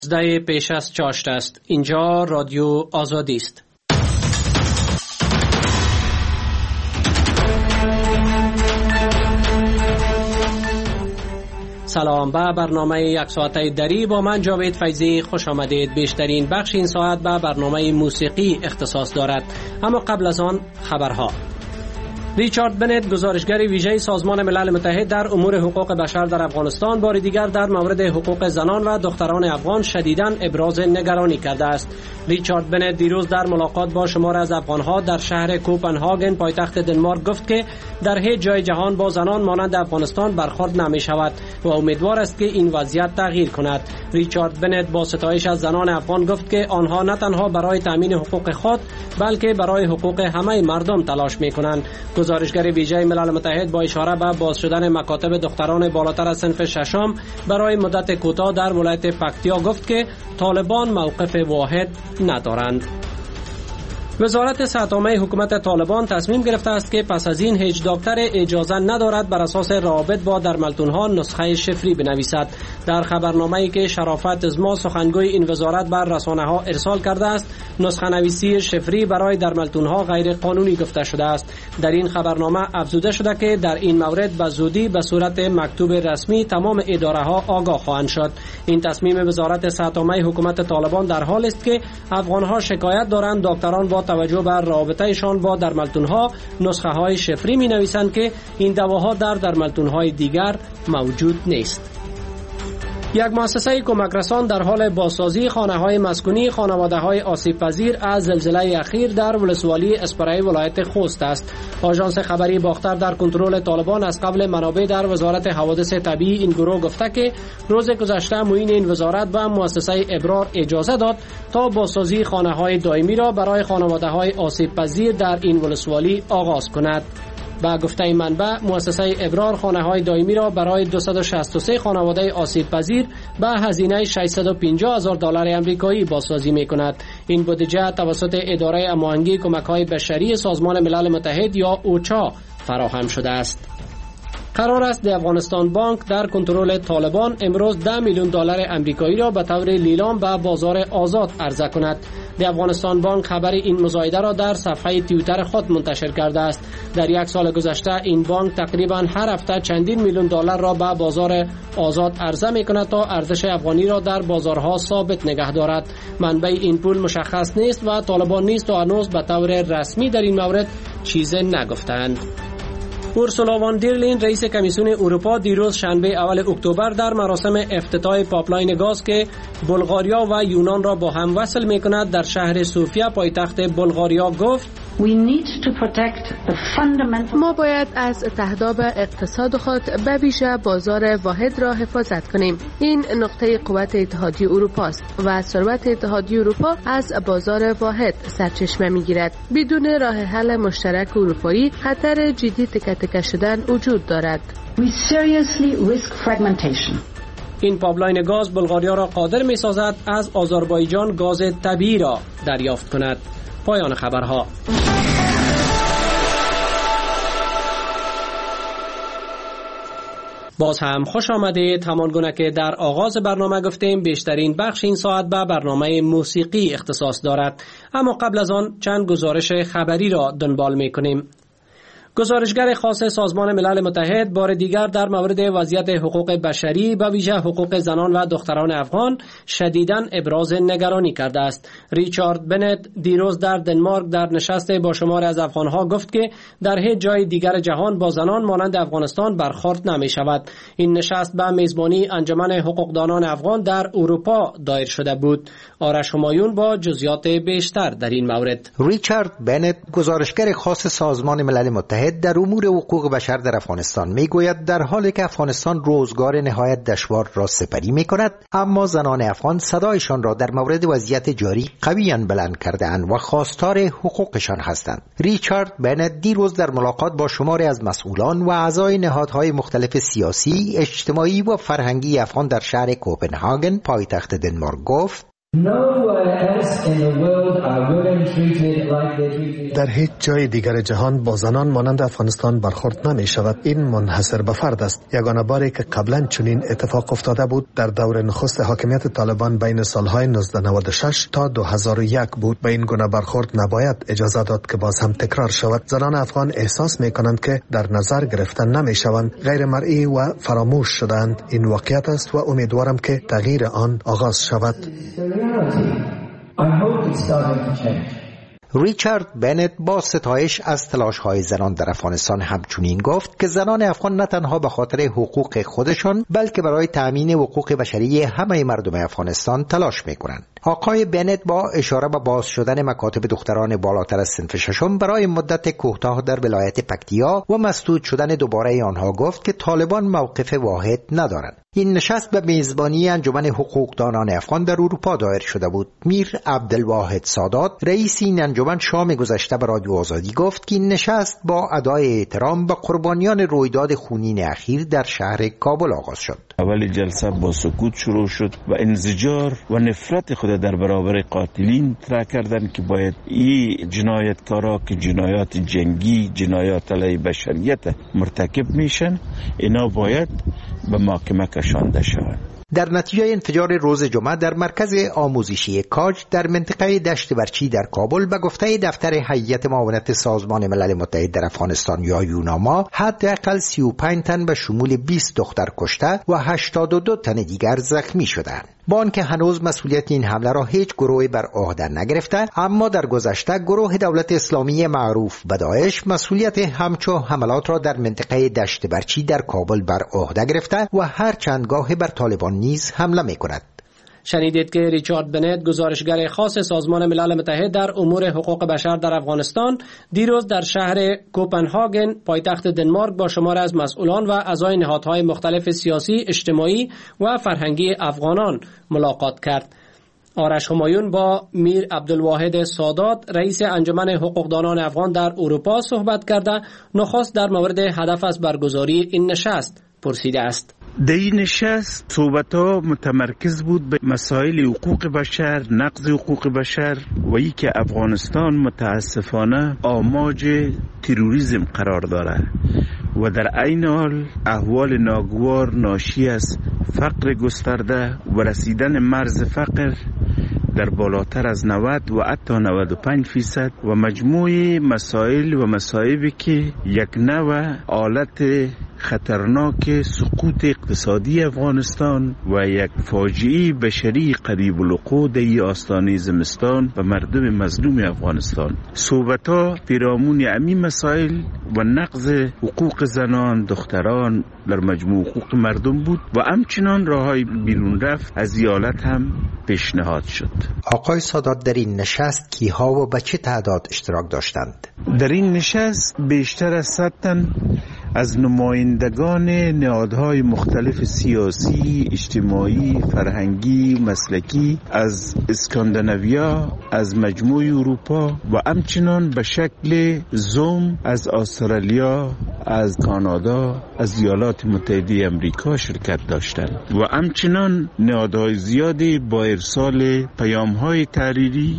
زده پیش از چاشت است. اینجا رادیو آزادی است. سلام، به برنامه یک ساعته دری با من جاوید فیضی خوش آمدید. بیشترین بخش این ساعت به برنامه موسیقی اختصاص دارد، اما قبل از آن خبرها. ریچارد بنت، گزارشگر ویژه سازمان ملل متحد در امور حقوق بشر در افغانستان، بار دیگر در مورد حقوق زنان و دختران افغان شدیداً ابراز نگرانی کرده است. ریچارد بنت دیروز در ملاقات با شمار از افغانها در شهر کوپنهاگن پایتخت دنمارک گفت که در هیچ جای جهان با زنان مانند افغانستان برخورد نمی شود و امیدوار است که این وضعیت تغییر کند. ریچارد بنت با ستایش از زنان افغان گفت که آنها نه تنها برای تامین حقوق خود بلکه برای حقوق همه مردم تلاش می کنند. گزارشگر ویژه ملل متحد با اشاره به باز شدن مکاتب دختران بالاتر از صنف ششم برای مدت کوتاه در ولایت پکتیا گفت که طالبان موقف واحد ندارند. وزارت صحت عامه حکومت طالبان تصمیم گرفته است که پس از این هیچ دکتر اجازه ندارد بر اساس روابط با درملتون‌ها نسخه شفری بنویسد. در خبرنامه‌ای که شرافت ازما سخنگوی این وزارت بر رسانه‌ها ارسال کرده است، نسخه نویسی شفری برای درملتون‌ها غیر قانونی گفته شده است. در این خبرنامه افزوده شده که در این مورد به زودی به صورت مکتوب رسمی تمام اداره‌ها آگاه خواهند شد. این تصمیم وزارت صحت عامه حکومت طالبان در حال است که افغان‌ها شکایت دارند دکتران با توجه بر رابطه‌شان با درملتون‌ها نسخه‌های شفری می‌نویسند که این دواها در درملتون‌های دیگر موجود نیست. یک مؤسسه کمک رسان در حال بازسازی خانه‌های مسکونی خانواده‌های آسیب‌پذیر از زلزله اخیر در ولسوالی اسپرای ولایت خوست است. آژانس خبری باختر در کنترل طالبان از قبل منابع در وزارت حوادث طبیعی این گروه گفته که روز گذشته معین این وزارت به مؤسسه ابرار اجازه داد تا بازسازی خانه‌های دائمی را برای خانواده‌های آسیب‌پذیر در این ولسوالی آغاز کند. با گفته منبع، مؤسسه ابرار خانه‌های دائمی را برای 263 خانواده آسیب‌پذیر به هزینه $650,000 آمریکایی بازسازی می‌کند. این بودجه توسط اداره هماهنگی کمک‌های بشری سازمان ملل متحد یا اوچا فراهم شده است. قرار است افغانستان بانک در کنترل طالبان امروز $10 میلیون آمریکایی را به طور لیلام به بازار آزاد عرضه کند. افغانستان بانک خبر این مزایده را در صفحه توییتر خود منتشر کرده است. در یک سال گذشته این بانک تقریبا هر هفته چندین میلیون دلار را به بازار آزاد عرضه می‌کند تا ارزش افغانی را در بازارها ثابت نگه دارد. منبع این پول مشخص نیست و طالبان نیز تا هنوز به طور رسمی در این مورد چیزی نگفتند. اورسولا وان در لین، رئیس کمیسیون اروپا، دیروز شنبه اول اکتبر در مراسم افتتاح پایپلاین گاز که بلغاریا و یونان را با هم وصل می‌کند در شهر سوفیا پایتخت بلغاریا گفت: ما باید از تهداب اقتصاد خود به ویژه بازار واحد را حفاظت کنیم. این نقطه قوت اتحادیه اروپا است و ثروت اتحادیه اروپا از بازار واحد سرچشمه می‌گیرد. بدون راه حل مشترک اروپایی خطر جدی تکه شدن وجود دارد. این پایپلاین گاز بلغاریا را قادر می‌سازد از آذربایجان گاز طبیعی را دریافت کند. پایان خبرها. باز هم خوش آمدید. همانگونه که در آغاز برنامه گفتیم، بیشترین بخش این ساعت به برنامه موسیقی اختصاص دارد، اما قبل از آن چند گزارش خبری را دنبال می‌کنیم. گزارشگر خاص سازمان ملل متحد بار دیگر در مورد وضعیت حقوق بشری و ویژه حقوق زنان و دختران افغان شدیداً ابراز نگرانی کرده است. ریچارد بنت دیروز در دنمارک در نشست با شمار از افغانها گفت که در هیچ جای دیگر جهان با زنان مانند افغانستان برخورد نمی شود. این نشست به میزبانی انجمن حقوقدانان افغان در اروپا دایر شده بود. آرش همایون با جزئیات بیشتر در این مورد. ریچارد بنت، گزارشگر خاص سازمان ملل متحد در امور حقوق بشر در افغانستان میگوید در حالی که افغانستان روزگار نهایت دشوار را سپری میکند، اما زنان افغان صدایشان را در مورد وضعیت جاری قویاً بلند کرده‌اند و خواستار حقوقشان هستند. ریچارد بنت دیروز در ملاقات با شماری از مسئولان و اعضای نهادهای مختلف سیاسی، اجتماعی و فرهنگی افغان در شهر کوپنهاگن پایتخت دنمارک گفت: در هیچ جای دیگر جهان با زنان مانند افغانستان برخورد نمی شود. این منحصر به فرد است. یگانه باری که قبلا چنین اتفاق افتاده بود در دور نخست حاکمیت طالبان بین سالهای 1996 تا 2001 بود. به این گونه برخورد نباید اجازه داد که باز هم تکرار شود. زنان افغان احساس می کنند که در نظر گرفتن نمی شوند، غیر مرئی و فراموش شدند. این واقعیت است و امیدوارم که تغییر آن آغاز شود. ریچارد بنت با ستایش از تلاش‌های زنان در افغانستان همچنین گفت که زنان افغان نه تنها به خاطر حقوق خودشان بلکه برای تأمین حقوق بشری همه مردم افغانستان تلاش می‌کنند. آقای بنت با اشاره به باز شدن مکاتب دختران بالاتر از صنف ششم برای مدت کوتاه در ولایت پکتیا و مسدود شدن دوباره آنها گفت که طالبان موقف واحد ندارند. این نشست به میزبانی انجمن حقوقدانان افغان در اروپا دایر شده بود. میر عبدالواحد سادات رئیس این انجمن شام گذشته به رادیو آزادی گفت که این نشست با ادای احترام به قربانیان رویداد خونین اخیر در شهر کابل آغاز شد. اول جلسه با سکوت شروع شد و انزجار و نفرت خود در برابر قاتلین طرح کردند که باید این جنایتکارا که جنایات جنگی، جنایات علیه بشریت مرتکب میشن، اینا باید به محاکمه کشانده شوند. در نتیجه انفجار روز جمعه در مرکز آموزشی کاج در منطقه دشت برچی در کابل به گفته دفتر هیئت معاونت سازمان ملل متحد در افغانستان یا یوناما حداقل 35 تن به شمول 20 دختر کشته و 82 تن دیگر زخمی شدند. با آنکه هنوز مسئولیت این حمله را هیچ گروهی بر عهده نگرفته، اما در گذشته گروه دولت اسلامی معروف به داعش مسئولیت همچو حملات را در منطقه دشت برچی در کابل بر عهده گرفته و هر چند گاه بر طالبان نیز حمله می‌کند. شنیدید که ریچارد بنت، گزارشگر خاص سازمان ملل متحد در امور حقوق بشر در افغانستان، دیروز در شهر کوپنهاگن پایتخت دنمارک با شمار از مسئولان و اعضای نهادهای مختلف سیاسی، اجتماعی و فرهنگی افغانان ملاقات کرد. آرش همایون با میر عبدالواحد سادات رئیس انجمن حقوقدانان افغان در اروپا صحبت کرده نخست در مورد هدف از برگزاری این نشست پرسیده است. در این نشست صحبت‌ها متمرکز بود به مسائل حقوق بشر، نقض حقوق بشر و ای که افغانستان متاسفانه آماج تروریسم قرار دارد و در عین حال احوال ناگوار ناشی از فقر گسترده و رسیدن مرز فقر در بالاتر از 90 و حتی 95% و مجموعه مسائل و مصائبی که یک نوع حالت خطرناک سقوط اقتصادی افغانستان و یک فاجعه بشری قریب الوقوع در آستانه زمستان و مردم مظلوم افغانستان. صحبت‌ها پیرامون همین مسائل و نقض حقوق زنان، دختران در مجموع حقوق مردم بود و همچنان راههای بیرون رفت از این حالت هم پیشنهاد شد. آقای سادات، در این نشست کیها و به چه تعداد اشتراک داشتند؟ در این نشست بیشتر از 100 تن از نمایندگان نهادهای مختلف سیاسی، اجتماعی، فرهنگی، مسلکی از اسکاندیناویا، از مجموع اروپا و همچنان به شکل زوم از استرالیا، از کانادا، از ایالات متحده امریکا شرکت داشتند و همچنان نهادهای زیادی با ارسال پیام‌های تحریری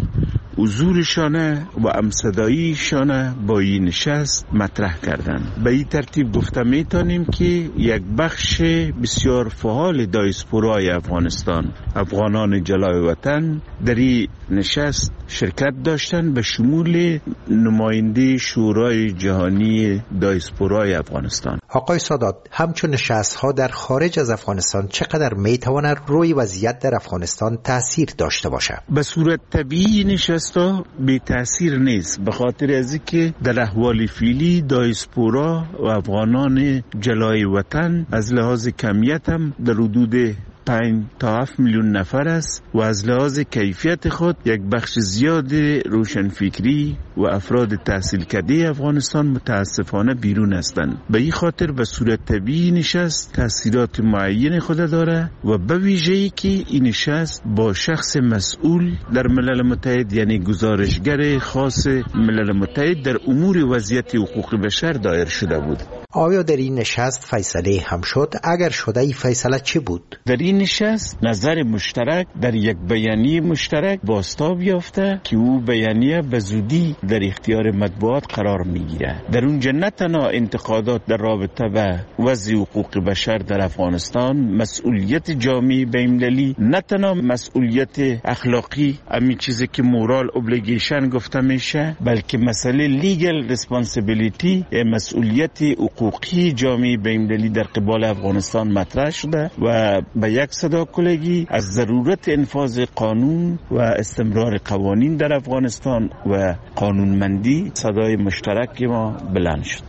حضورشانه و همصداییشانه با این نشست مطرح کردند. به این ترتیب گفته میتونیم که یک بخش بسیار فعال دیاسپورای افغانستان، افغانان جلای وطن، در این نشست شرکت داشتند به شمول نماینده شورای جهانی دیاسپورای افغانستان. آقای سادات، همچون نشست‌ها در خارج از افغانستان چقدر میتواند روی وضعیت در افغانستان تأثیر داشته باشد؟ به صورت طبیعی نشست‌ها بی تأثیر نیست، به خاطر از اینکه در احوال فعلی دیاسپورا و افغانان جلای وطن از لحاظ کمیت هم در حدود 5 تا 7 میلیون نفر است و از لحاظ کیفیت خود یک بخش زیاد روشنفکری و افراد تحصیل کرده افغانستان متاسفانه بیرون هستند. به این خاطر به صورت طبیعی نشست تاثیرات معین خود داره و به ویژه‌ای که این نشست با شخص مسئول در ملل متحد، یعنی گزارشگر خاص ملل متحد در امور وضعیت حقوق بشر دایر شده بود. آیا در این نشست فیصله هم شد؟ اگر شده ای فیصله چه بود؟ در این نشست نظر مشترک در یک بیانیه مشترک بازتاب یافته که او بیانیه به زودی در اختیار مطبوعات قرار میگیره. در اونجا نه تنها انتقادات در رابطه به وضع حقوق بشر در افغانستان، مسئولیت جامعه بین‌المللی، نه تنها مسئولیت اخلاقی، همین چیزی که مورال اوبلیگیشن گفته میشه، بلکه مسئله لیگل ریسپانسیبیلیتی، مسئولیت حقوقی جامعه بین‌المللی در قبال افغانستان مطرح شده و به یک صدا کلگی از ضرورت انفاذ قانون و استمرار قوانین در افغانستان و قانونمندی صدای مشترک ما بلند شد.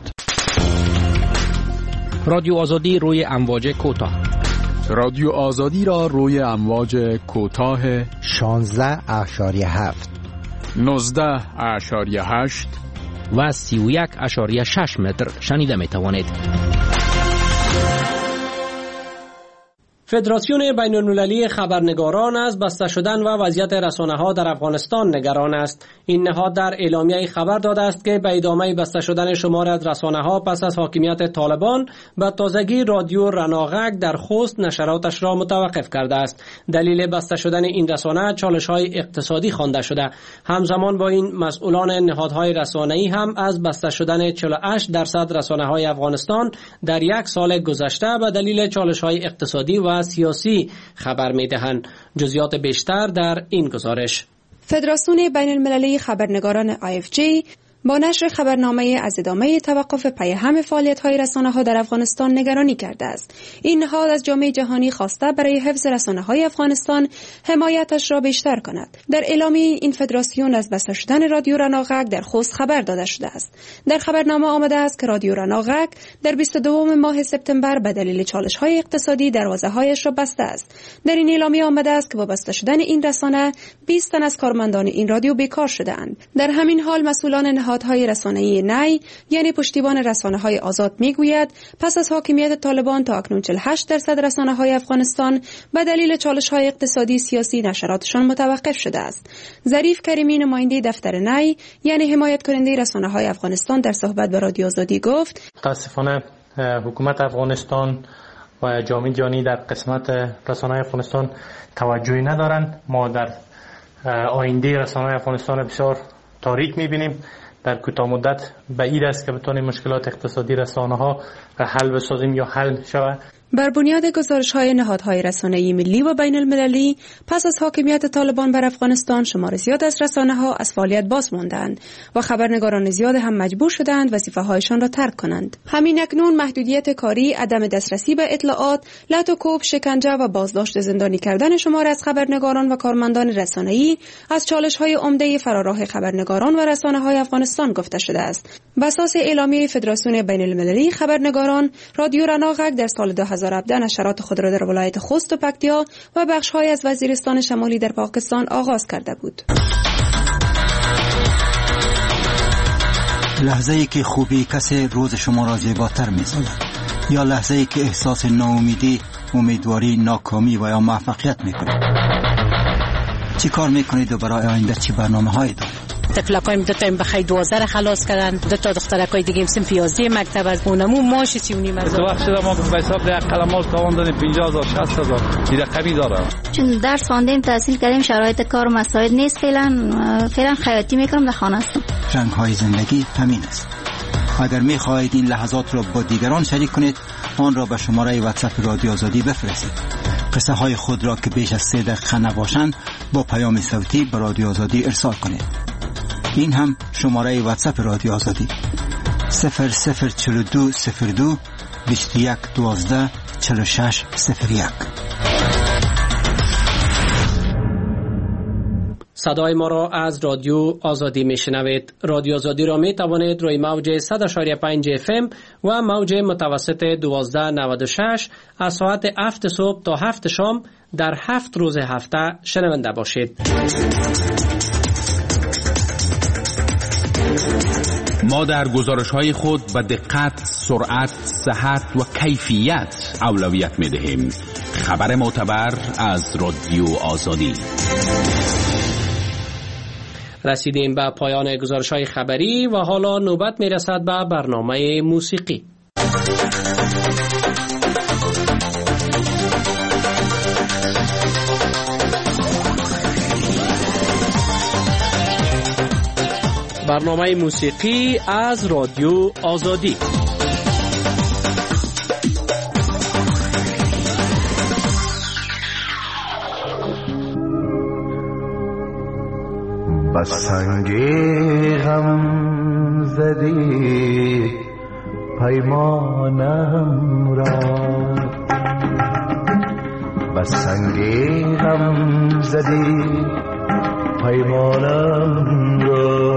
رادیو آزادی روی امواج کوتاه. رادیو آزادی را روی امواج کوتاه 16.7 19.8 و 31.6 متر شنیده می توانید. فدراسیون بین المللی خبرنگاران از بسته شدن و وضعیت رسانه‌ها در افغانستان نگران است. این نهاد در اعلامیه خبر داده است که به ادامه بسته شدن شمار از رسانه‌ها پس از حاکمیت طالبان به تازگی رادیو رناغک در خوست نشراتش را متوقف کرده است. دلیل بسته شدن این رسانه چالش‌های اقتصادی خوانده شده. همزمان با این مسئولان نهادهای رسانه‌ای هم از بسته شدن 48% رسانه‌های افغانستان در یک سال گذشته به دلیل چالش‌های اقتصادی و سیاسی خبر می‌دهند. جزئیات بیشتر در این گزارش. فدراسیون بین المللی خبرنگاران IFJ با نشر خبرنامه از ادامه توقف پیهم فعالیت‌های رسانه‌ها در افغانستان نگرانی کرده است. این نهاد از جامعه جهانی خواسته برای حفظ رسانه‌های افغانستان حمایتش را بیشتر کند. در اعلامیه این فدراسیون از بسته شدن رادیو رناغک در خوست خبر داده شده است. در خبرنامه آمده است که رادیو رناغک در 22 ماه سپتامبر به دلیل چالش‌های اقتصادی دروازه‌هایش را بسته است. در این اعلامیه آمده است که با بسته شدن این رسانه 20 تن از کارمندان این رادیو بیکار شده‌اند. در همین حال مسئولان نهادهای رسانه‌ای نی یعنی پشتیبان رسانه‌های آزاد میگوید پس از حاکمیت طالبان تا اکنون 48% رسانه‌های افغانستان به دلیل چالش‌های اقتصادی سیاسی نشراتشان متوقف شده است. ظریف کریمی نماینده دفتر نی یعنی حمایت کننده رسانه‌های افغانستان در صحبت با رادیو آزادی گفت متأسفانه حکومت افغانستان و جامعه جهانی در قسمت رسانه‌های افغانستان توجهی ندارند. ما در آینده رسانه‌های افغانستان بسیار تاریک می‌بینیم. در کوتاه مدت بعید است که بتوانیم مشکلات اقتصادی رسانه‌ها را حل بسازیم یا حل شود. بر بنیاد گزارش‌های نهادهای رسانه‌ای ملی و بین المللی پس از حاکمیت طالبان بر افغانستان شمار زیاد از رسانه‌ها از فعالیت باز ماندند و خبرنگاران زیاد هم مجبور شدند وظیفه‌هایشان را ترک کنند. همین اکنون محدودیت کاری، عدم دسترسی به اطلاعات، لط و کوب، شکنجه و بازداشت زندانی کردن شمار از خبرنگاران و کارمندان رسانه‌ای از چالش‌های عمده فراراه خبرنگاران و رسانه‌های افغانستان گفته شده است. بر اساس اعلامیه فدراسیون بین المللی خبرنگاران، رادیو رناغک در سال 2017 نشرات خود را در ولایت خوست و پکتیا و بخش‌های از وزیرستان شمالی در پاکستان آغاز کرده بود. لحظه‌ای که خوبی کسی روز شما را زیباتر می‌سازد یا لحظه‌ای که احساس ناامیدی، امیدواری، ناکامی و یا موفقیت می‌کنید. چی کار می‌کنید و برای آینده چی برنامه‌هایی دارید؟ تفلکایم دو تا بخیر 12 خلاص کردن، دو تا دخترکای دیگه سن 11 مکتب از اونمو ماش 39 از تو وقت شده ما به حساب ده قلماش تاوان دادیم 50000 60000 این رقمی داره. چون درس خواندیم تحصیل کردیم شرایط کار مساعد نیست، فعلا خیاطی میکنم در خانه هستم. رنگ‌های زندگی همین است. اگر می‌خواهید این لحظات را با دیگران شریک کنید آن را به شماره واتساپ رادیو آزادی بفرستید. قصه های خود را که بیش از 3 دقیقه نباشند با پیام صوتی به رادیو آزادی ارسال کنید. این هم شماره واتساپ رادیو آزادی 004202 2112 4601. صدای ما را از رادیو آزادی میشنوید. رادیو آزادی را می توانید روی موج 100.5 FM و موج متوسط 1296 از ساعت 7 صبح تا 7 شام در 7 روز هفته شنونده باشید. ما در گزارش‌های خود به دقت، سرعت، صحت و کیفیت اولویت می‌دهیم. خبر معتبر از رادیو آزادی. رسیدیم به پایان گزارش‌های خبری و حالا نوبت می‌رسد به برنامه موسیقی. برنامه موسیقی از رادیو آزادی. بس سنگ غم زدی پیمانم را، بس سنگ غم زدی پیمانم را،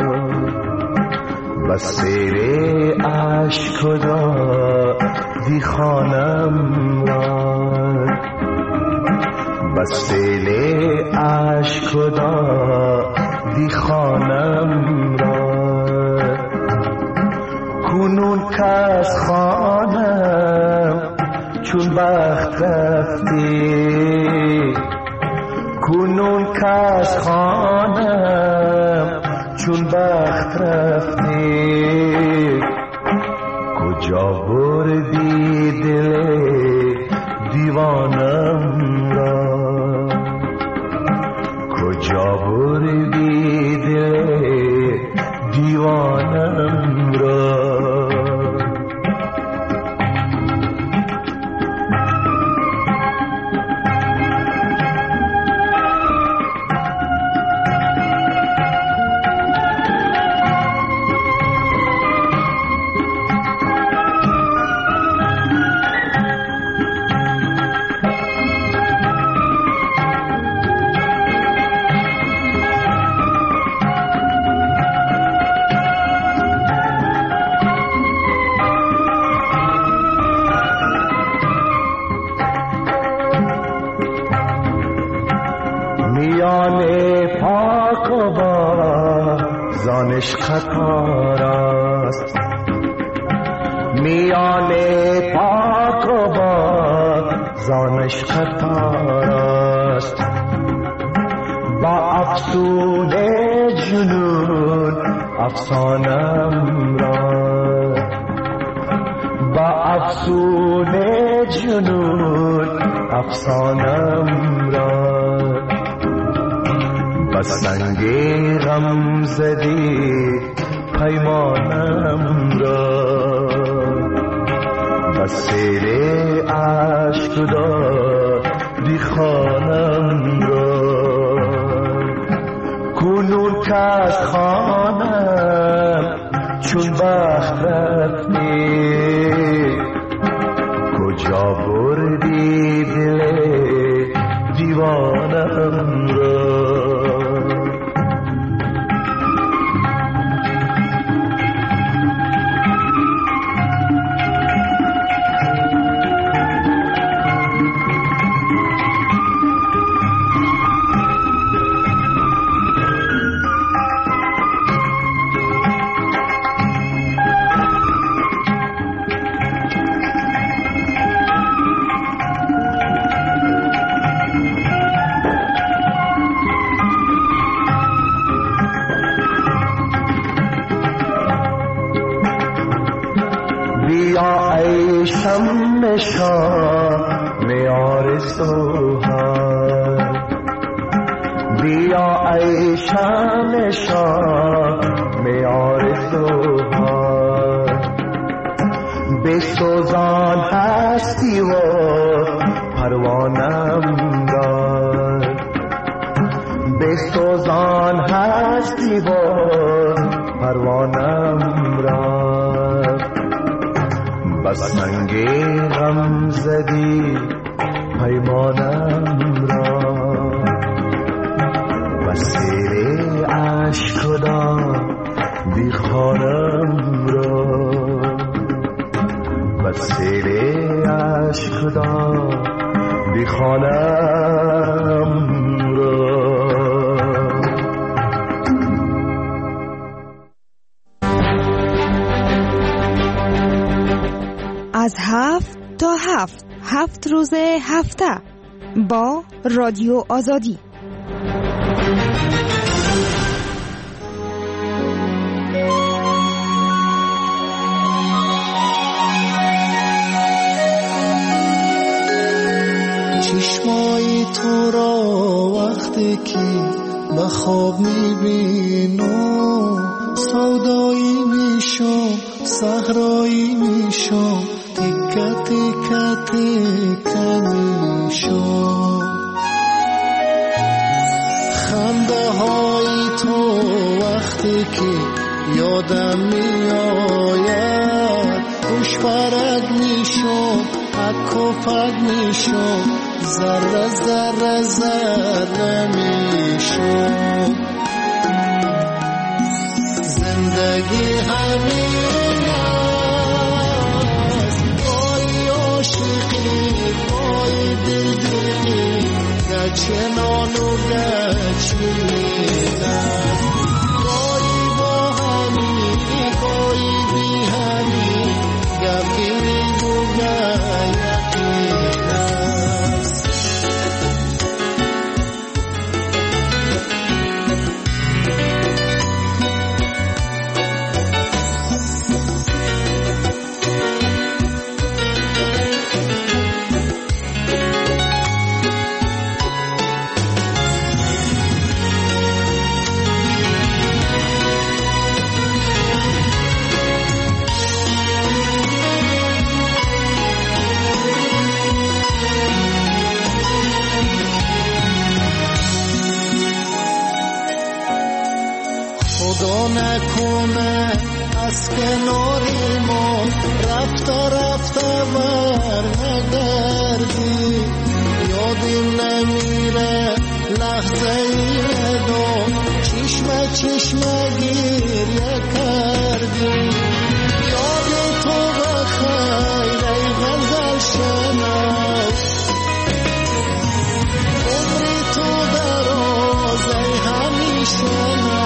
بس سیر عشق دادی خانم را، بس سیل عشق دادی خانم را، کنون که از خانم چون بخت رفتی، کنون که از خانم چون بخت رفتی، کجا بردی دل دیوانم را، کجا بردی دل دیوانم را. زانش خطار است، میان پاک و با زانش خطار است، با افسون جنون افسانم را، با افسون جنون افسانم را، بس سنگ غم زدی پیمانم را، بس سیر عشق دادی خانم را، کنون که از خانم چون بخت رفتی، کجا بردی دل دیوانم را. شام آرزوها بیا ای شام آرزوها، بسوزان هستی و پروانم را، بسوزان هستی و پروانم را، بس سنگ غم زدی پیمانم را، بس سیر عشق دادی خانم را، بس سیر عشق دادی خانم را. از 7 تا 7 روز هفته با رادیو آزادی. تو را وقتی که به خواب میبینم سودایی میشم صحرایی میشم تیکه تیکه تیکه میشم خنده های تو وقتی که یادم میآید خوش پرک میشم پک و پک میشم ذره ذره ذره میشم زندگی همین است بای عاشقی بای دلدلی گچنان و گچین است بایی با همی بایی بی همی گپی میگوگه یقین است خدا نکنه از کناری ما رفته رفته بر نگردی یادیم نمیره لحظه ای ودا چشمه چشمه گریه کردی یاد تو بخیر ای غزل شنو عمری تو دراز ای همیشه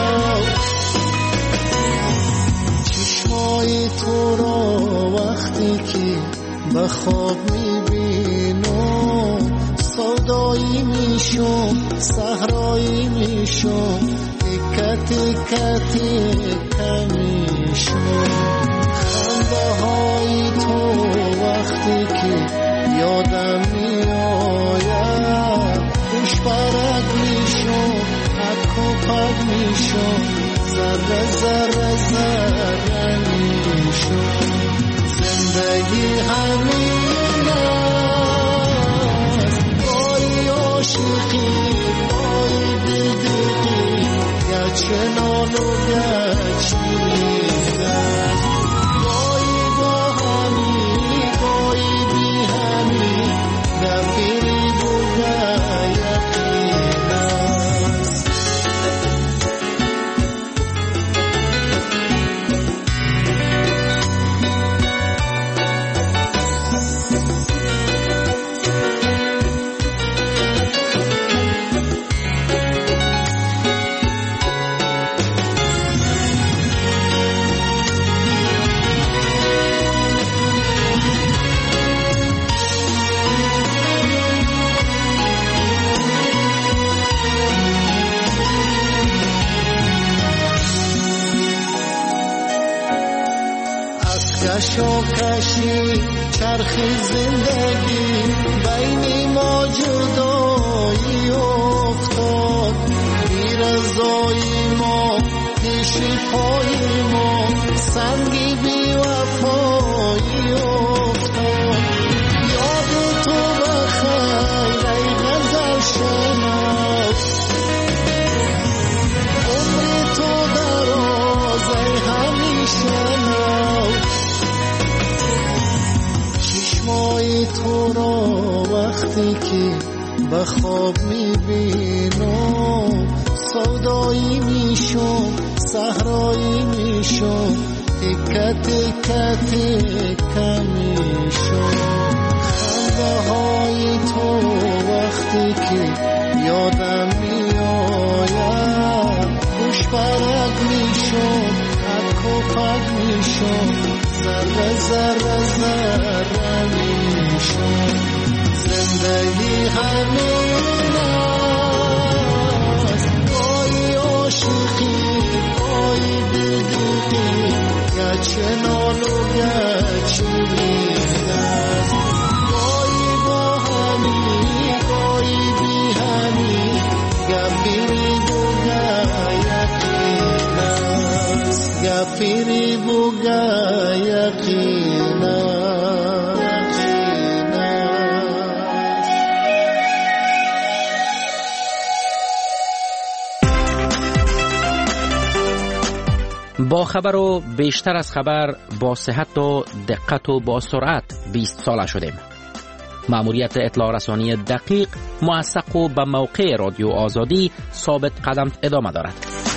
تو را وقتی که به خواب میبینم سودایی میشم صحرایی میشم تیکه تیکه تیکه میشم خنده های تو وقتی که یادم میآید خوش پرک میشم پک و پک میشم ذره ذره ذره میشم زندگی همین است بای عاشقی بای دلدلی گچنان و گچین است بایی با همی بایی بی همی گپی میگوگه یقین است کشی چرخ زندگی بین ما جدایی افتاد بی رضایی ما پیش پای ما سنگی بی وفایی افتاد یاد تو بخیر ای غزل شنو عمری تو دراز ای همیشه چشمای تو را وقتی که به خواب میبینم سودایی میشم صحرایی میشم تیکه تیکه تیکه میشم خنده های تو وقتی که یادم میآید خوش پرک میشم پک و پک میشم ذره ذره ذره میشم زندگی همین است بای عاشقی بای دلدلی گچنان و گچین است بایی با همی بایی بی گفیری بوگا یقینا با خبر و بیشتر از خبر، با صحت و دقت و با سرعت 20 ساله شدیم. مأموریت اطلاع رسانی دقیق، موثق و به موقع رادیو آزادی ثابت قدم ادامه دارد.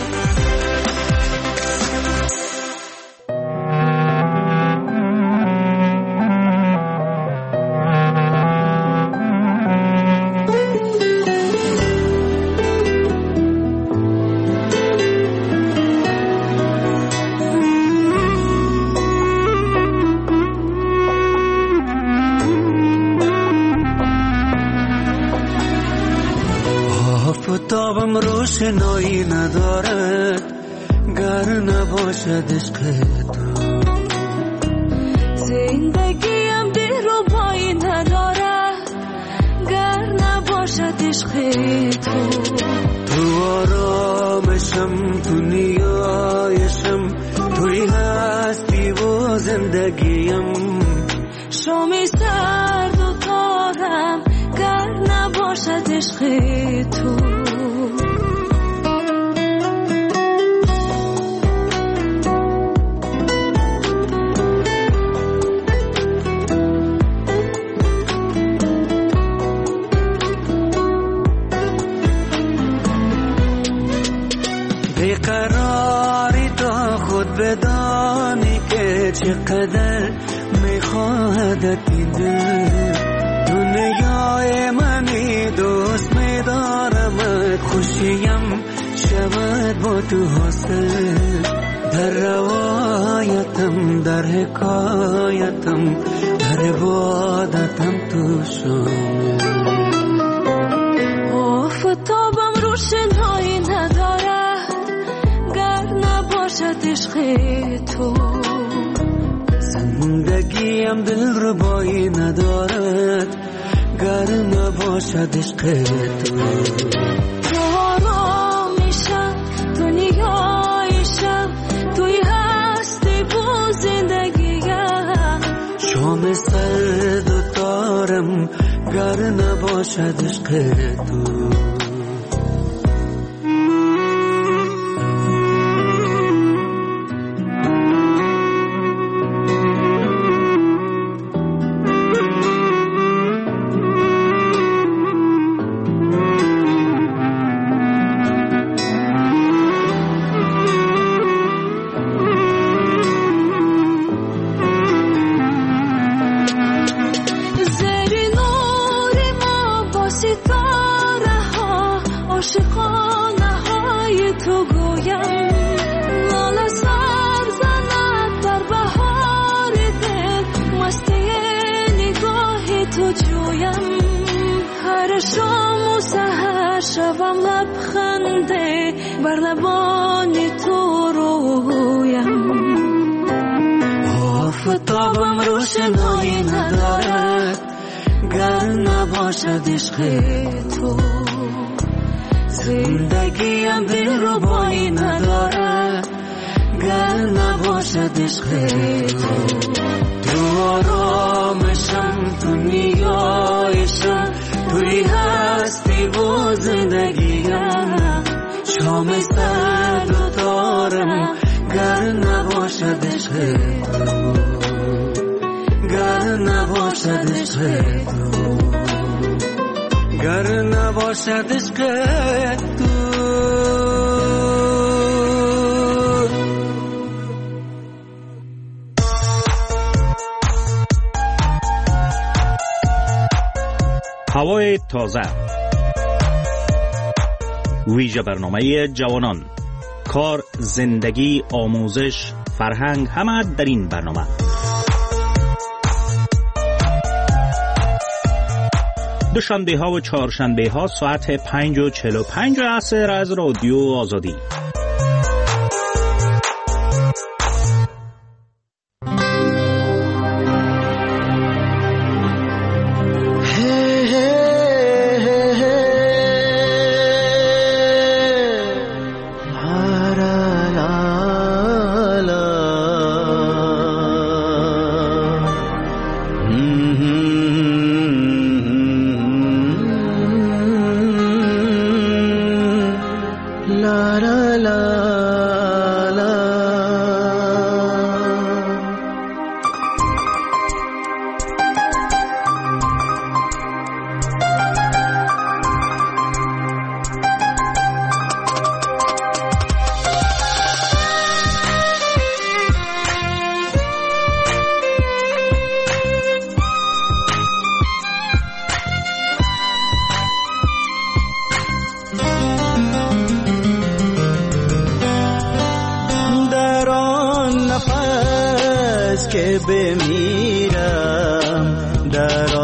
آفتابم روشنایی ندارد گر نباشد عشق تو، زندگیم دلربایی ندارد گر نباشد عشق تو. تو آرامشم، تو نیایشم، توی هستی و زندگیم. شامی سرد و تارم گر نباشد عشق تو. بیقراری تا خود بدانی که چقدر میخواهد این دل. دنیای منی دوست میدارمت، خوشیم شود با تو حاصل. در روایتم، در حکایتم، در عبادتم تو شامل. آفتابم روشنایی ندارد گر نباشد عشق تو. زندگیم دلربایی ندارد گر نباشد عشق تو. تو آرامیشم، تو نیایشم، توی هستی با زندگیم. شام سرد و تارم گر نباشد عشق تو. شبم لبخنده بر لبان تو رویم. آفتابم روشنایی ندارد گر نباشد عشق تو. زندگیم دلربایی ندارد گر نباشد عشق تو. تو آرامشم، تو نیایشم، توی هستی و زندگیم. شام سرد و تارم گر نباشد عشق تو، گر نباشد عشق تو، گر نباشد عشق تو. هوای تازه، ویژه برنامه جوانان، کار، زندگی، آموزش، فرهنگ، همه در این برنامه. دوشنبه ها و چهارشنبه ها ساعت 5:45 عصر از رادیو آزادی. لا لا لا لا. که بمیرم در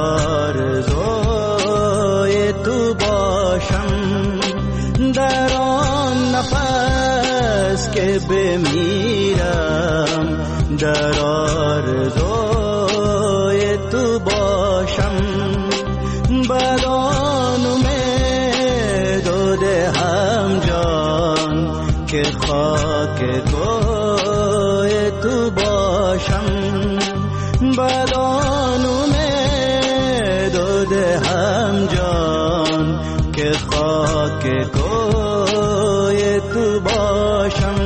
آرزوی تو باشم، در آن نفس که بمیرم در آرزوی تو باشم، بدان امید و دهم جان که خاک کوی تو باشم، بدان امید و دهم جان که خاک کوی تو باشم.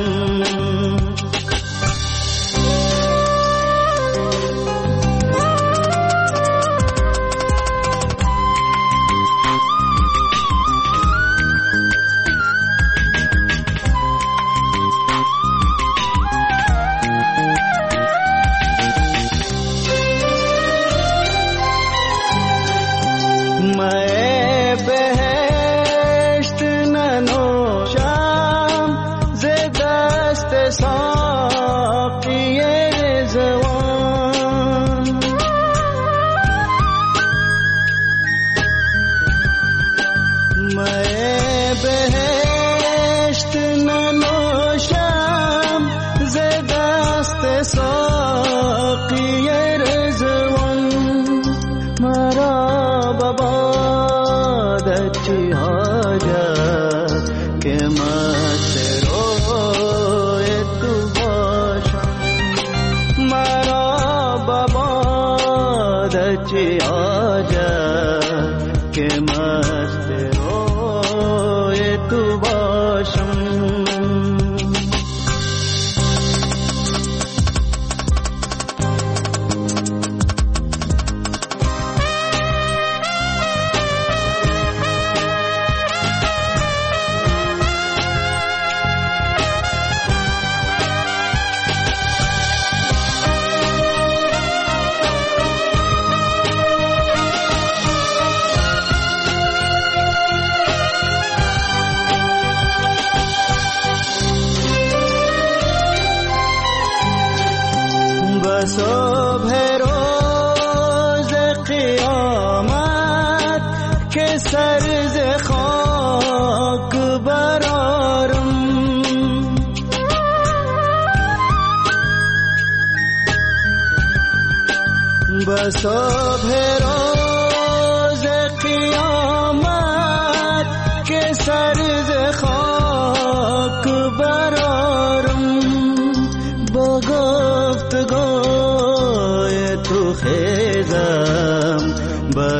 صبح روز قیامت که سر ز خاک برارم، با گفتگوی تو خیزم با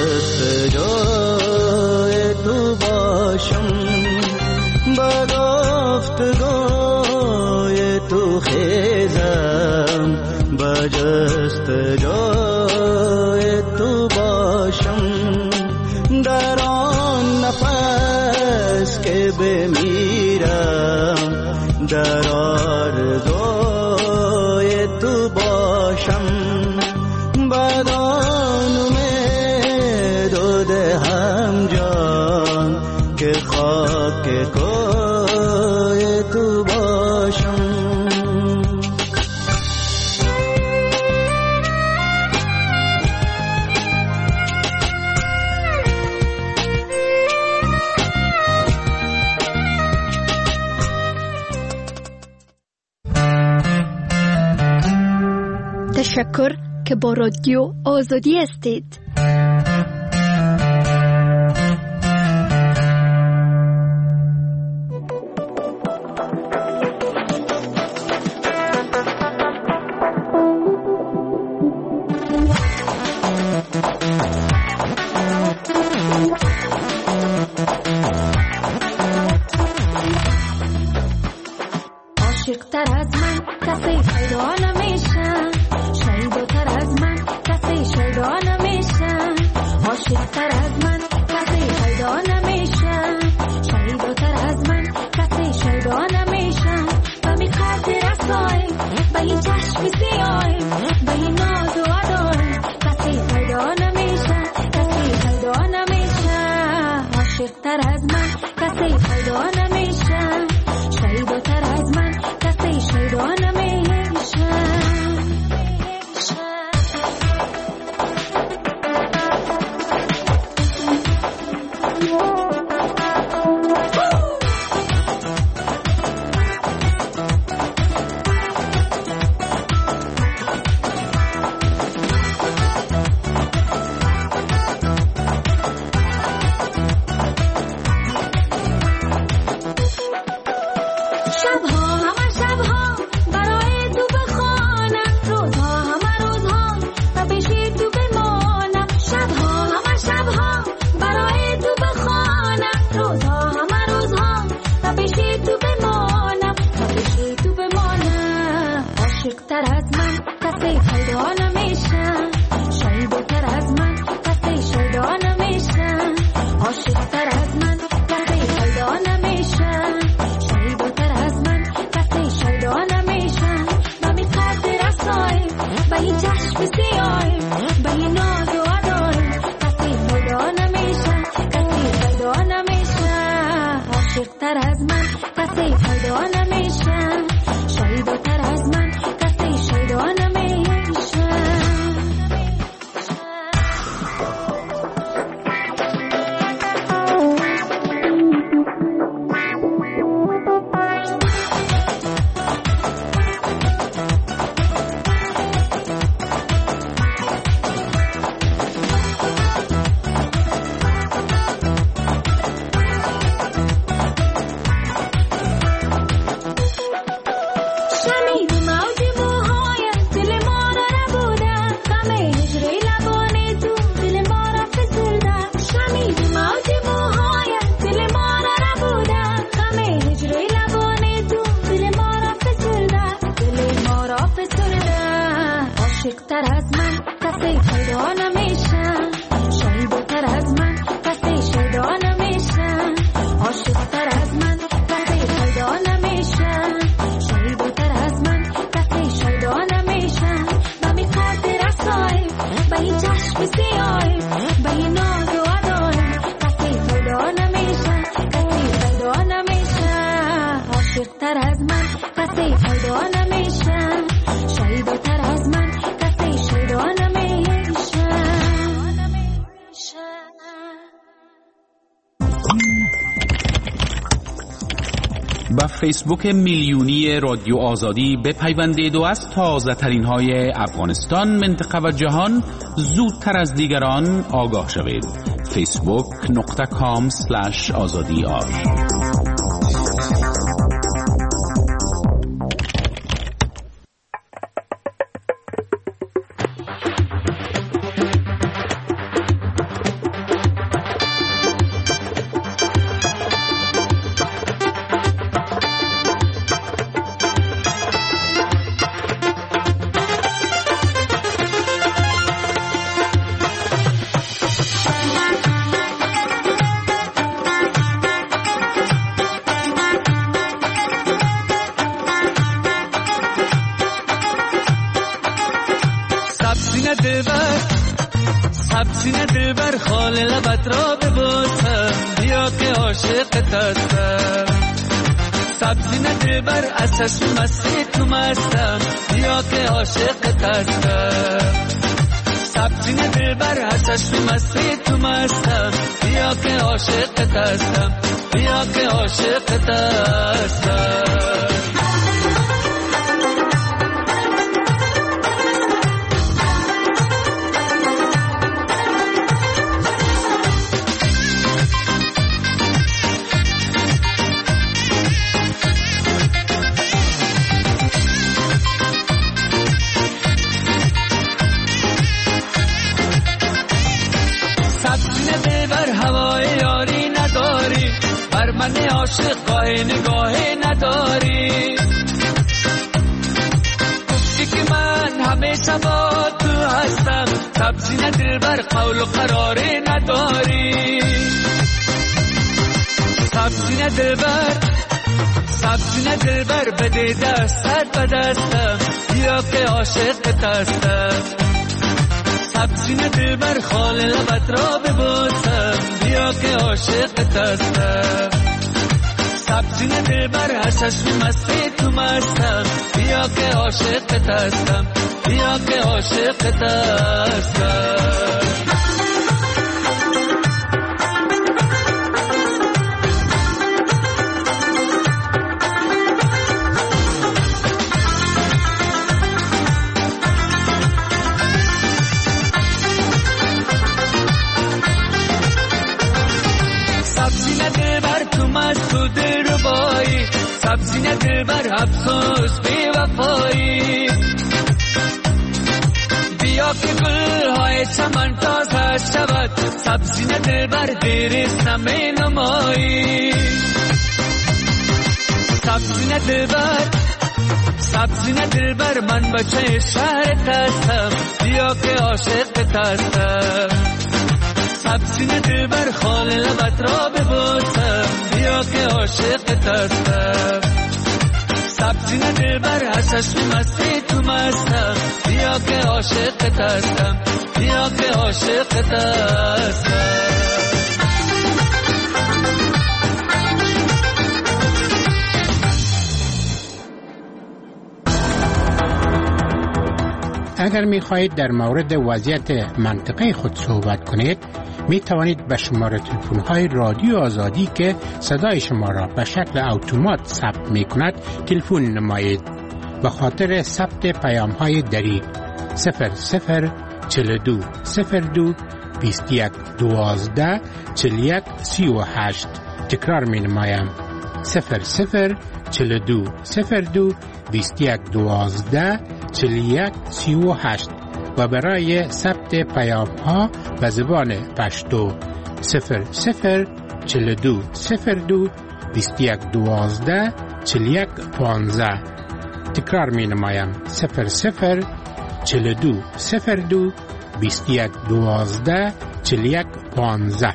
جستجوی تو باشم، با گفتگوی تو خیزم با جستجوی تو باشم، در آن نفس که بمیرم در آرزوی تو باشم، بدان امید و دهم جان که خاک کوی تو باشم. تشکر که با رادیو آزادی هستید. عاشق‌تر از من کسی پیدا نمیشه، شیداتر از من کسی شیدا نمیشه. عاشق‌تر از من کسی پیدا نمیشه، شیداتر از من کسی شیدا نمیشه. و می خاطر رسای به این چشم سیای، به این ناز و ادای کسی پیدا نمیشه، کسی پیدا نمیشه. عاشق‌تر از من کسی پیدا نمیشه، شیداتر از من کسی شیدا نمیشه. با فیسبوک میلیونی رادیو آزادی بپیوندید و از تازه ترین های افغانستان، منطقه و جهان زودتر از دیگران آگاه شوید. facebook.com/azadiar. سینه دلبر خال لبت را ببوسم، بیا که عاشقت هستم. سینه دلبر از چشم مستی تو مستم، بیا که عاشقت هستم. سینه دلبر از چشم مستی تو مستم، بیا که عاشقت هستم، بیا که عاشقت هستم. من عاشق گاه نگاه نداری. گفتی که من همیشه با تو هستم، سبزی دلبر قول و قراره نداری. سبزی دلبر بده دستت به دستم، بیا که عاشقت هستم. سبزی دلبر خال لبت را ببوسم، بیا که عاشقت هستم. سبزی دلبر حسش مستی تو مستم، بیا که عاشقت هستم، بیا که عاشقت هستم. سبزی دلبر افسوس بی وفایی، بیا که گلهای چمن تازه شود، سبزی دلبر دیریست نمی نمایی. سبزی دلبر من بچه شهرت هستم، بیا که عاشقت هستم. سبزی دلبر خال لبت را ببوسم، بیا که عاشقت هستم. سبزی دلبر حسش مستی تو مستم، بیا که عاشقت هستم، بیا که عاشقت هستم. اگر می خواهید در مورد وضعیت منطقه خود صحبت کنید، می توانید به شماره تلفن های رادیو آزادی که صدای شما را به شکل اتومات ثبت می کند تلفن نمایید. به خاطر ثبت پیام های دری 004202 21 12 41 38. تکرار می نمایم 004202 21 12 41 38 و برای ثبت پیام ها به زبان پشتو 004202 21 12 41 15. تکرار می نمایم 004202 21 12 41 15.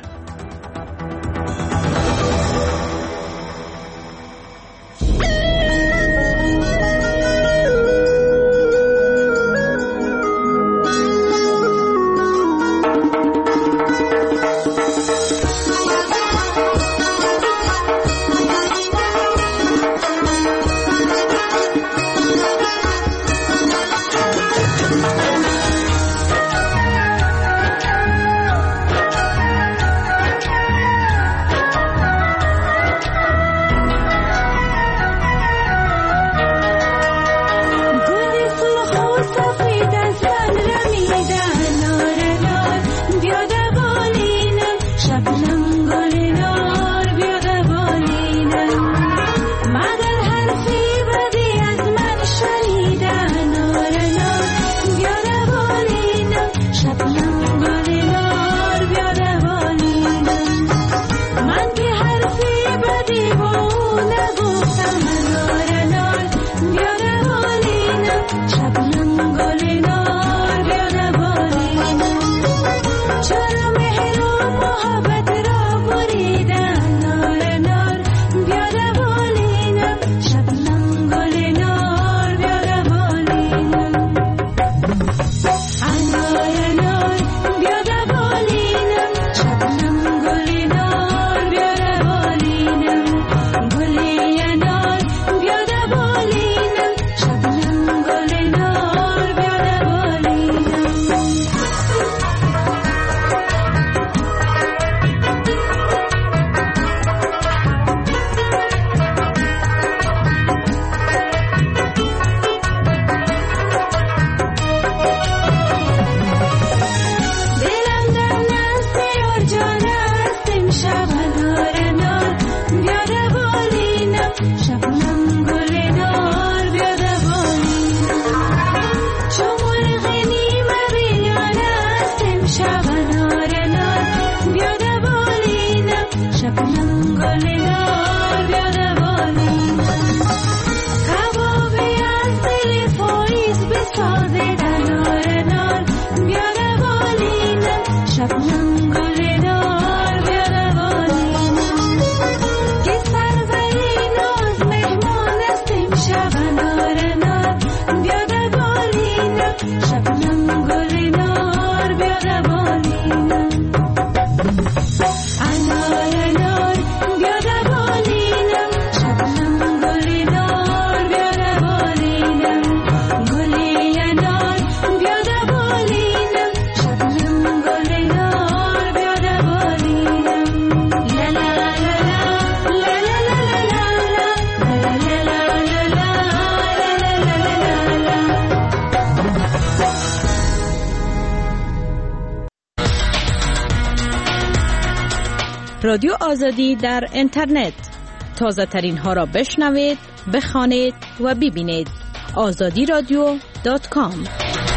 رادیو آزادی در اینترنت. تازه ترین ها را بشنوید، بخوانید و ببینید. azadiradio.com.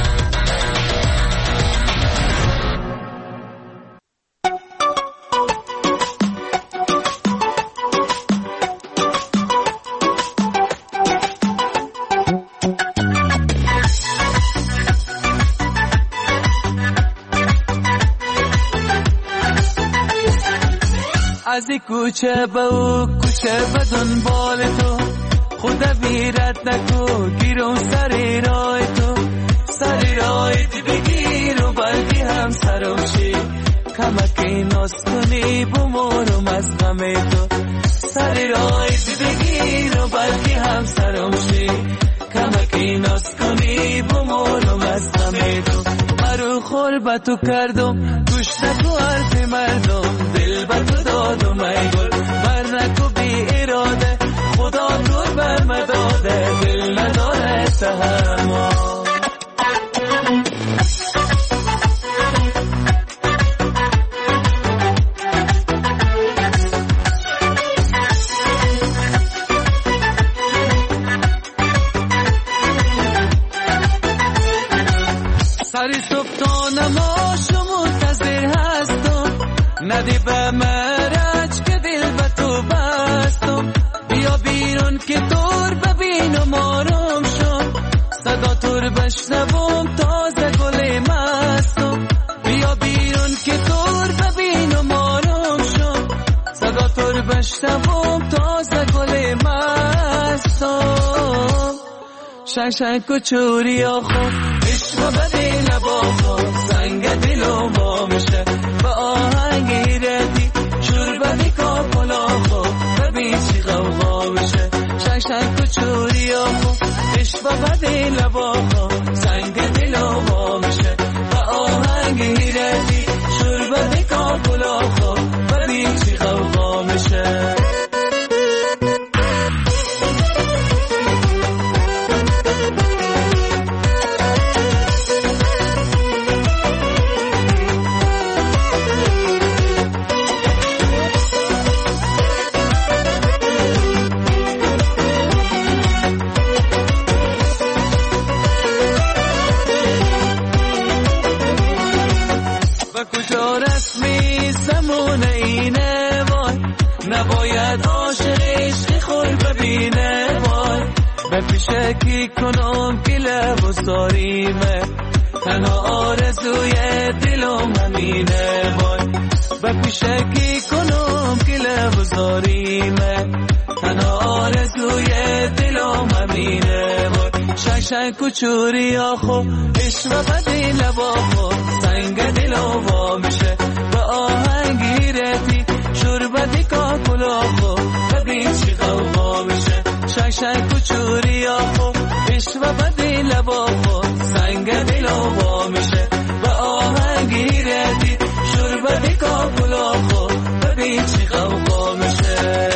از کوچه به او کوچه به دنبال تو، خدا بیرت نکو گیرم سر راه تو، سر راهت بگیر و بلکه هم سرم شی، کمکی ناز کنی بمورم از غم تو، سر راهت بگیر و بلکه هم سرم شی، کمکی ناز کنی بمورم از غم تو. مرو خور به تو کردم گوش نکو حرف مردم، دل به تو دادم ای گل بر نکو بی اراده، خدا تو بر مداده دل نداره تحمل. سری صبح تا نماز منتظر هستم، ندی به مرج که دل به تو بستم، بیا بیرون که تور ببینم آرام شم، صدا تور بشنوم تازه گل مستم، بیا بیرون که تور ببینم آرام شم، صدا تور بشنوم تازه گل مستم. شنگ کچوری آخو عشق بدی لباخو، سنگ دلو با میشه با آهنگ ردی، شور بدی کاپلاخو ببین چی غوغا میشه. شنگ کچوری آخو عشق بدی لباخو، سنگ دلو با میشه با آهنگ ردی، شور بدی کاپلاخو ببین چی غوغا میشه. نباید عاشق عشق خود ببینه وای، به پیشه کی کنم که لب ساریمه، تنها آرزوی دلم همینه وای، به پیشه کی کنم که لب ساریمه، تنها آرزوی دلم همینه وای. شنگ کچوری آخو عشق بدی لباخو، سنگ دلم وا میشه با آهنگی رتی، شور بدی کاکلاخو ببین چی غوغا میشه. شنگ کچوری آخو عشق بدی لباخو، سنگ دلم وا میشه با آهنگی رتی، شور بدی کاکلاخو ببین چی غوغا میشه.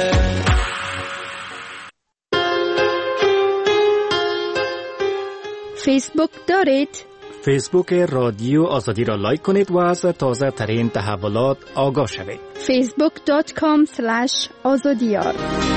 فیسبوک دارید؟ فیسبوک رادیو آزادی را لایک کنید و از تازه ترین تحولات آگاه شوید. facebook.com/azadiyar.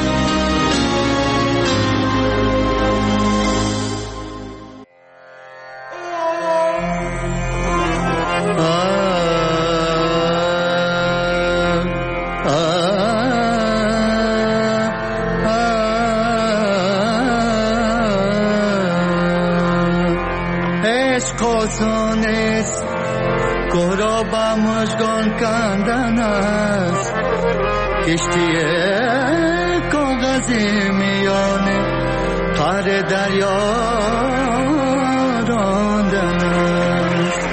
کندن است کشتی کاغذی میانه قعر دریا راندن است.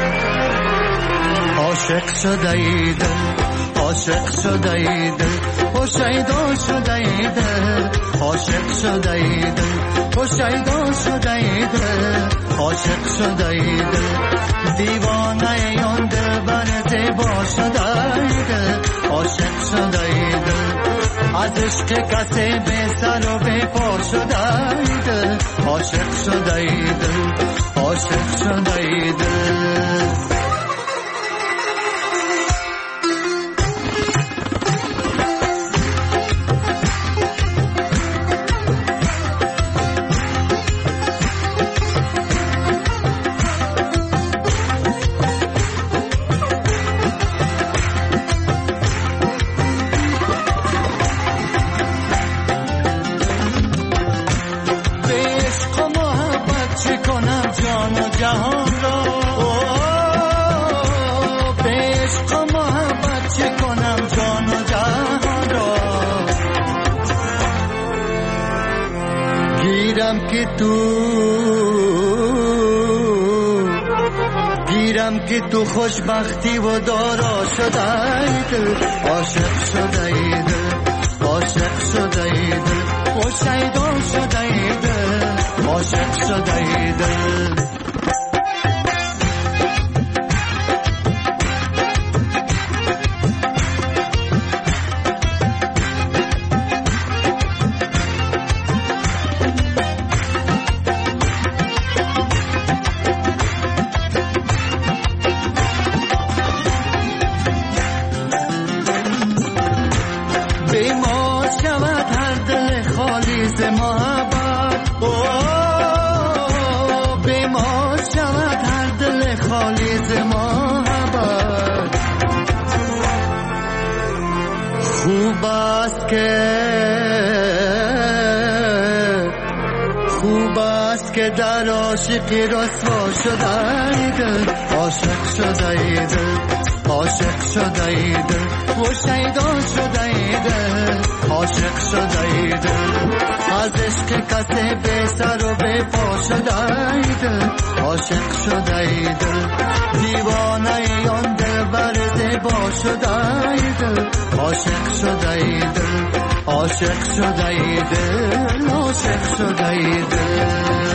عاشق شده ایده، عاشق شده ایده، خوشیدا شده ایده، عاشق شده ایده، خوشیدا شده ایده، عاشق شده ایده، دیوانه یان دلبر زیبا شده ایده، عاشق شده ایده، از عشق کسی به سر و به پا شده ایده، عاشق شده ایده، عاشق شده ایده. گیرم که تو خوشبختی و دارا شده دل، عاشق شده دل، عاشق شده دل، و شیدا شده دل، عاشق شده دل. خوب است که در عاشقی رسوا شده دل، عاشق شده دل، عاشق شده دل، و شیدا شده دل، عاشق شده دل. از عشق کسی بی سر و بی پا شده دل، عاشق شده دل، دیوانه آن دل بر زیبا شده دل، عاشق شده دل، عاشق شده دل، عاشق شده دل.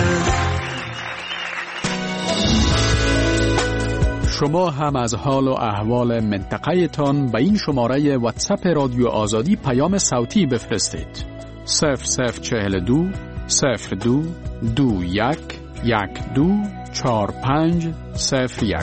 شما هم از حال و احوال منطقه تان به این شماره واتساپ رادیو آزادی پیام صوتی بفرستید. 0042 02 21 12 45 01.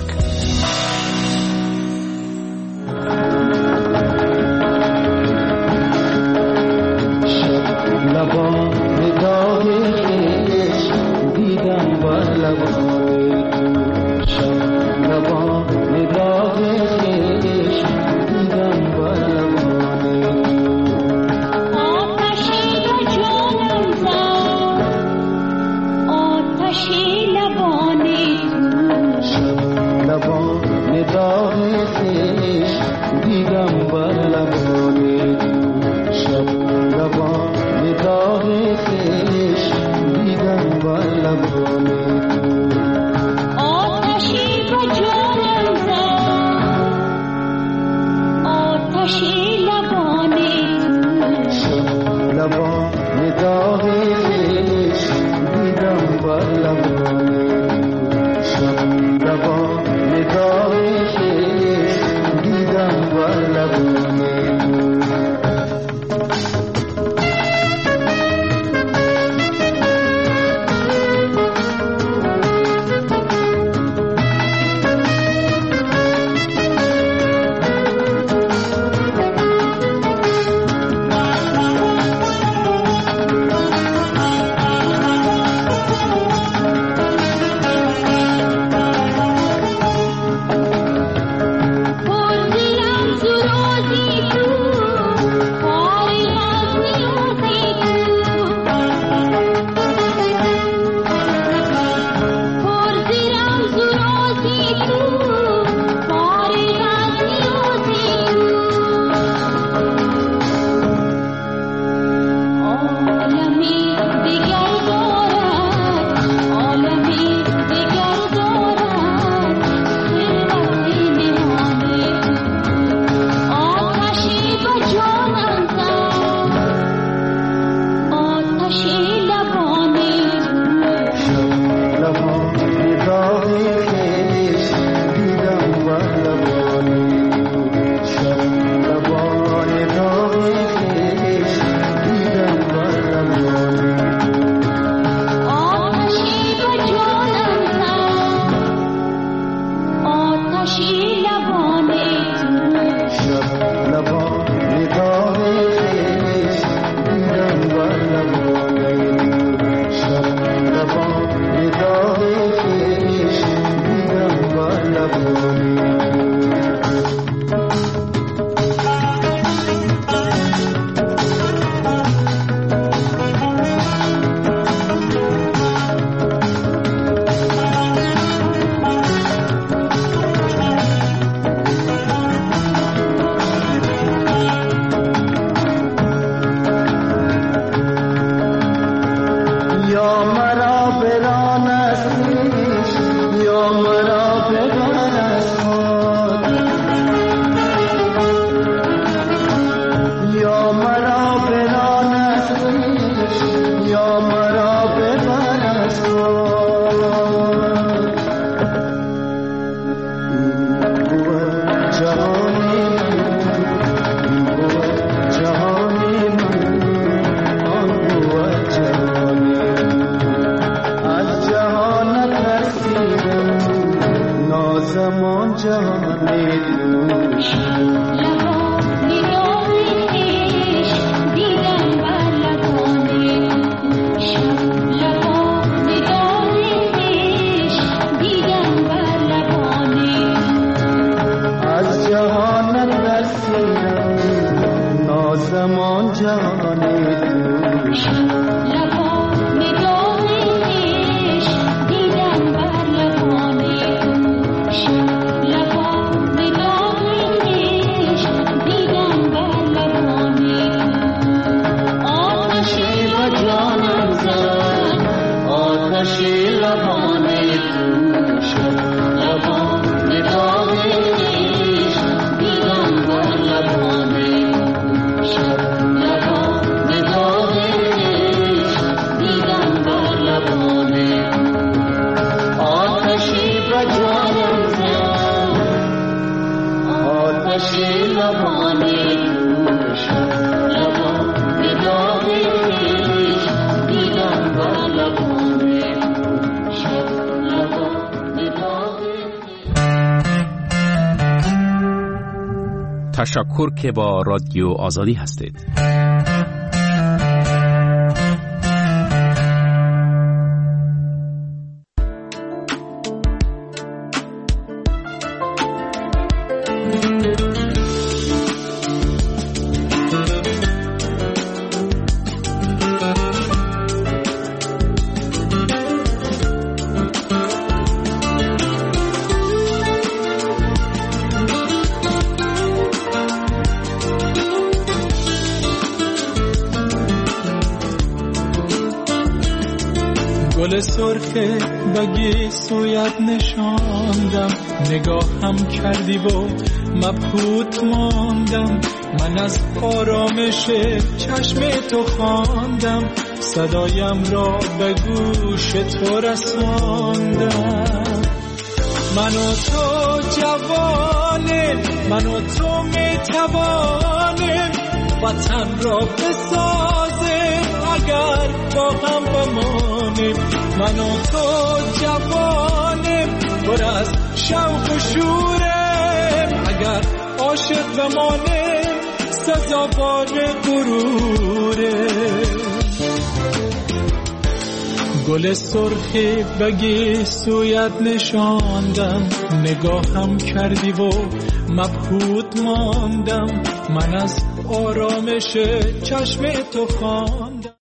تشکر که با رادیو آزادی هستید. گل سرخه بگی سویت نشاندم، نگاهم کردی و مبهوت ماندم. من از آرامش چشم تو خواندم، صدایم را به گوش تو رساندم. من و تو جوانیم، من و تو میتوانیم وطن را بسازیم اگر با هم بمانیم. من و تو جوانیم پر از شوق و شوریم، اگر عاشق بمانیم سزاوار غروریم. گل سرخی بگی سویت نشاندم، نگاهم کردی و مبهوت ماندم. من از آرامش چشم تو خواندم.